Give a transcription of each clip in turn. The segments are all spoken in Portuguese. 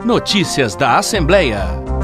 Notícias da Assembleia.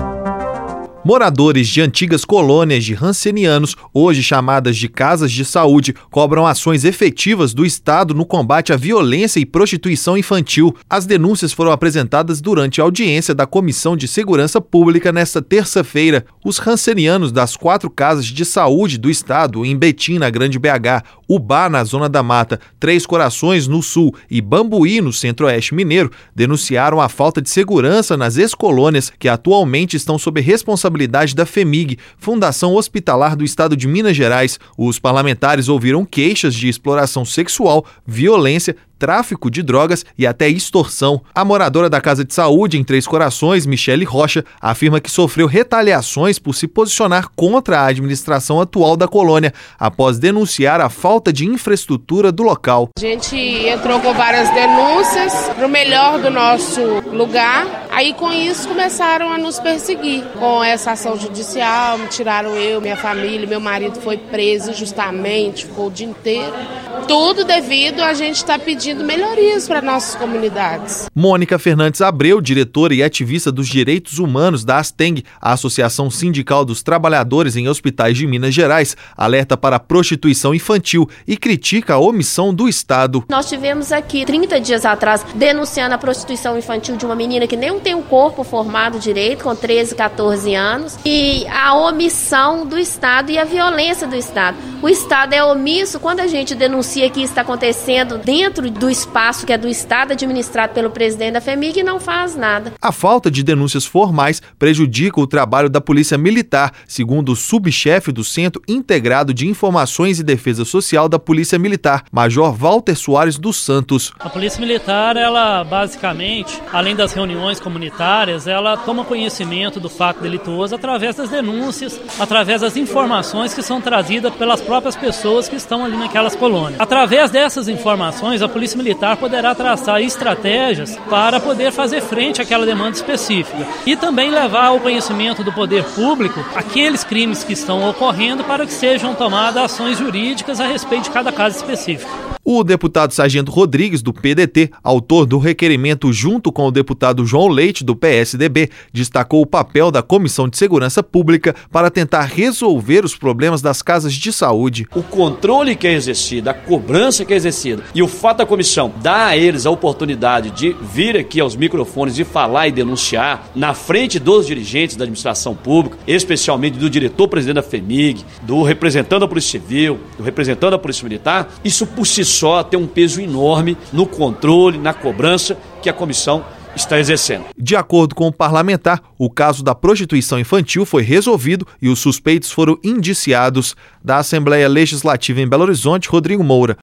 Moradores de antigas colônias de Hansenianos, hoje chamadas de casas de saúde, cobram ações efetivas do Estado no combate à violência e prostituição infantil. As denúncias foram apresentadas durante a audiência da Comissão de Segurança Pública nesta terça-feira. Os hansenianos das 4 casas de saúde do Estado, em Betim, na Grande BH, Ubá, na Zona da Mata, Três Corações, no Sul, e Bambuí, no Centro-Oeste Mineiro, denunciaram a falta de segurança nas ex-colônias que atualmente estão sob responsabilidade da FEMIG, Fundação Hospitalar do Estado de Minas Gerais. Os parlamentares ouviram queixas de exploração sexual, violência, tráfico de drogas e até extorsão. A moradora da Casa de Saúde em Três Corações, Michele Rocha, afirma que sofreu retaliações por se posicionar contra a administração atual da colônia, após denunciar a falta de infraestrutura do local. A gente entrou com várias denúncias para o melhor do nosso lugar, aí com isso começaram a nos perseguir. Com essa ação judicial, me tiraram eu, minha família, meu marido foi preso injustamente, ficou o dia inteiro. Tudo devido a gente estar pedindo melhorias para nossas comunidades. Mônica Fernandes Abreu, diretora e ativista dos direitos humanos da ASTENG, a Associação Sindical dos Trabalhadores em Hospitais de Minas Gerais, alerta para a prostituição infantil e critica a omissão do Estado. Nós tivemos aqui 30 dias atrás denunciando a prostituição infantil de uma menina que nem tem um corpo formado direito, com 13, 14 anos, e a omissão do Estado e a violência do Estado. O Estado é omisso quando a gente denuncia que isso está acontecendo dentro do espaço que é do Estado, administrado pelo presidente da FEMIG, e não faz nada. A falta de denúncias formais prejudica o trabalho da Polícia Militar, segundo o subchefe do Centro Integrado de Informações e Defesa Social da Polícia Militar, Major Walter Soares dos Santos. A Polícia Militar, ela basicamente, além das reuniões comunitárias, ela toma conhecimento do fato delituoso através das denúncias, através das informações que são trazidas pelas próprias pessoas que estão ali naquelas colônias. Através dessas informações, a Polícia Militar poderá traçar estratégias para poder fazer frente àquela demanda específica e também levar ao conhecimento do poder público aqueles crimes que estão ocorrendo para que sejam tomadas ações jurídicas a respeito de cada caso específico. O deputado Sargento Rodrigues, do PDT, autor do requerimento junto com o deputado João Leite, do PSDB, destacou o papel da Comissão de Segurança Pública para tentar resolver os problemas das casas de saúde. O controle que é exercido, a cobrança que é exercida e o fato da comissão dar a eles a oportunidade de vir aqui aos microfones e falar e denunciar na frente dos dirigentes da administração pública, especialmente do diretor-presidente da FEMIG, do representante da Polícia Civil, do representante da Polícia Militar, isso por si só tem um peso enorme no controle, na cobrança que a comissão está exercendo. De acordo com o parlamentar, o caso da prostituição infantil foi resolvido e os suspeitos foram indiciados. Da Assembleia Legislativa em Belo Horizonte, Rodrigo Moura.